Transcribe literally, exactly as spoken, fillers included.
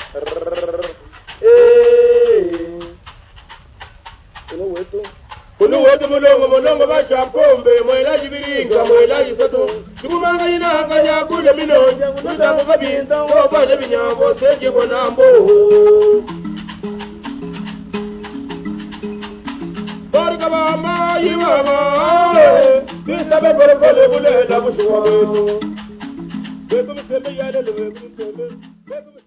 Kunu wetu mulongo mulongo basha pombe mwela jibiringa mwela isato Kumanga ina kanya kule minonja Kunuta kukabinta Wabale binyambo seji konambo Barka bama yiwama Kisabe kole kole bule la bushuwa wetu Wetu mseme yale wetu mseme